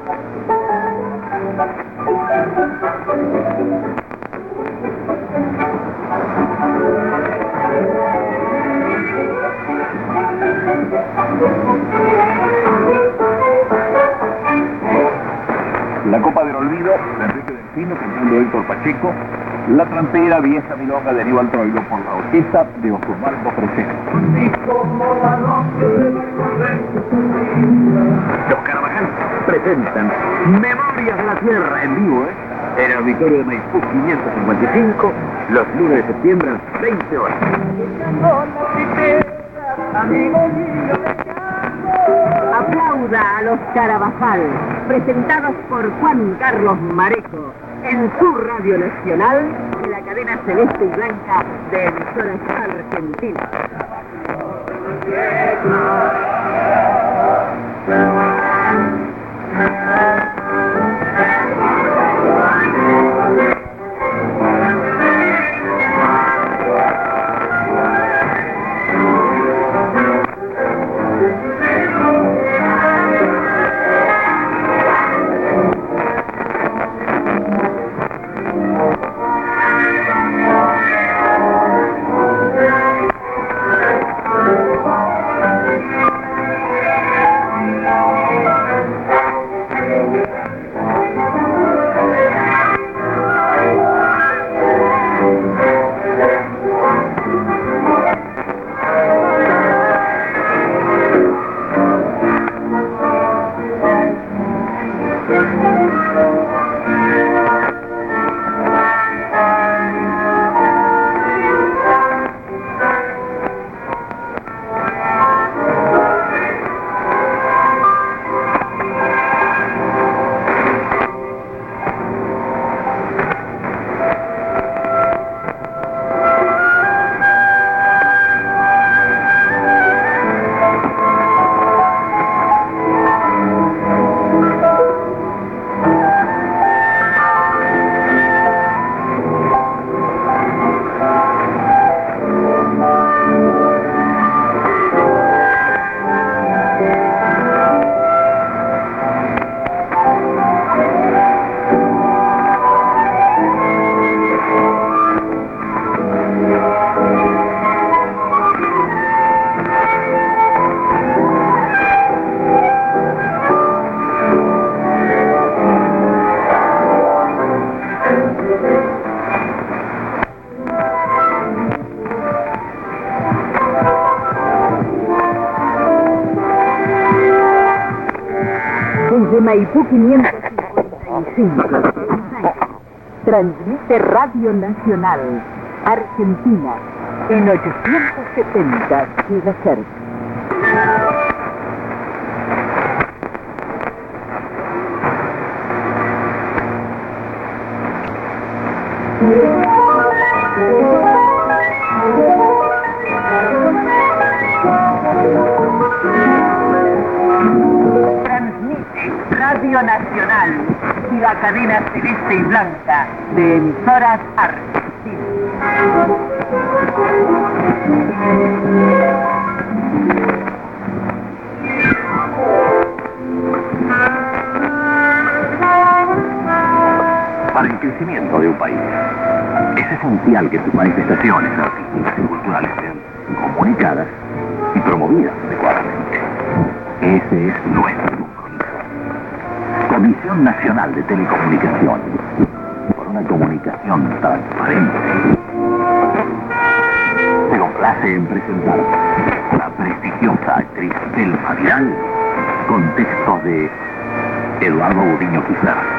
La Copa del Olvido de Enrique Delfino, cantando Héctor Pacheco. La Trampera, vieja milonga de Aníbal Troilo por la orquesta de Osvaldo Presente. Los Carabajal presentan Memorias de la Tierra en vivo, en el auditorio de Maipú 555, los lunes de septiembre a las 20 horas. Aplauda a los Carabajal, presentados por Juan Carlos Mareco, en su Radio Nacional, en la cadena celeste y blanca de emisoras argentinas. Desde Maipú 555, transmite Radio Nacional, Argentina, en 870 GHz. Radio Nacional y la cadena celeste y blanca de emisoras argentinas. Para el crecimiento de un país es esencial que sus manifestaciones artísticas y culturales sean comunicadas y promovidas adecuadamente. Ese es nuestro compromiso. Comisión Nacional de Telecomunicaciones, por una comunicación transparente, se complace en presentar la prestigiosa actriz Telma Vidal con textos de Eduardo Budiño Quizar.